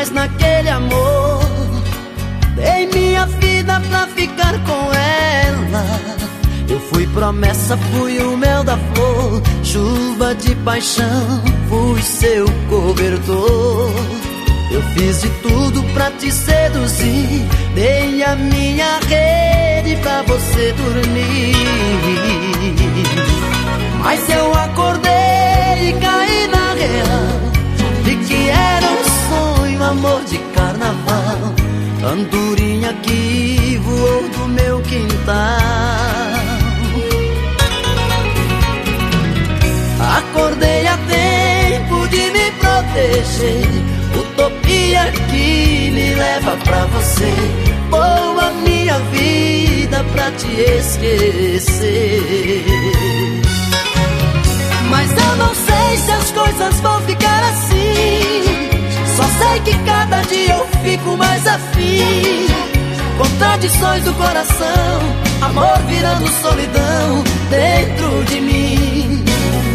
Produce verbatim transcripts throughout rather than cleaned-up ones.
demais naquele amor. Dei minha vida pra ficar com ela. Eu fui promessa, fui o mel da flor. Chuva de paixão, fui seu cobertor. Eu fiz de tudo pra te seduzir. Dei a minha rede pra você dormir. Mas eu acordei e caí na real de que era um sonho, amor de carnaval. Andorinha que voou do meu quintal. Acordei a tempo de me proteger. Utopia que me leva pra você. Boa minha vida pra te esquecer. Mas eu não sei se as coisas vão ficar assim. Só sei que cada dia eu fico mais afim. Contradições do coração, amor virando solidão dentro de mim.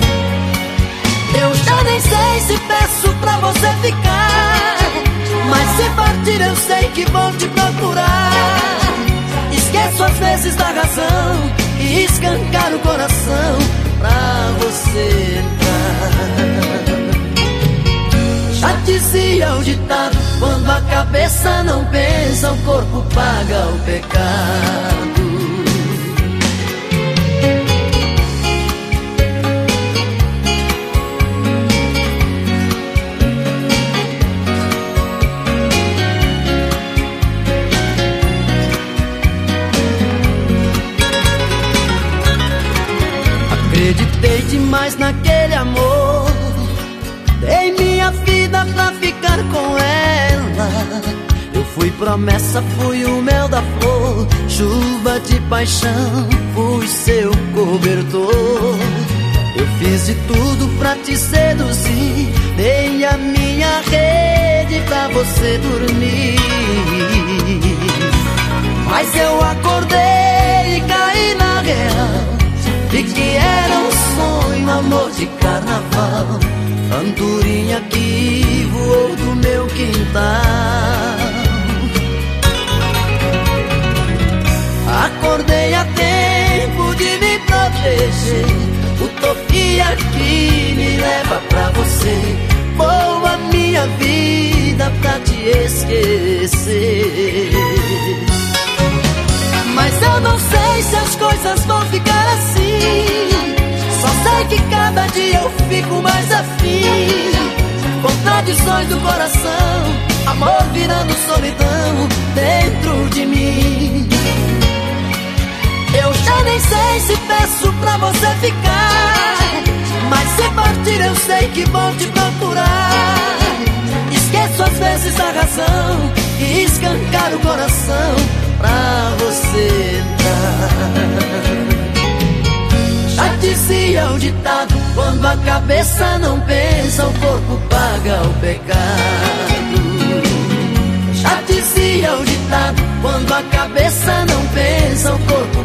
Eu já nem sei se peço pra você ficar, mas se partir eu sei que vou te procurar. Esqueço às vezes da razão e escancar o coração pra você entrar. Já dizia o ditado, quando a cabeça não pensa, o corpo paga o pecado. Acreditei demais naquele amor. Dei minha vida pra ficar com ela. Eu fui promessa, fui o mel da flor. Chuva de paixão, fui seu cobertor. Eu fiz de tudo pra te seduzir. Dei a minha rede pra você dormir. Mas eu acordei e caí na real de que era um sonho, amor de carnaval. Andorinha que voou do meu quintal. Acordei a tempo de me proteger. Utopia que me leva pra você. Boa minha vida pra te esquecer. Mas eu não sei se as coisas vão ficar assim. Só sei que cada dia eu fico mais afim. Contradições do coração, amor virando solidão dentro de mim. Eu já nem sei se peço pra você ficar, mas se partir eu sei que vou te procurar. Esqueço às vezes da razão e escancar o coração pra você entrar. Já dizia o ditado, quando a cabeça não pensa, o corpo paga o pecado. Já dizia o ditado, quando a cabeça não pensa, o corpo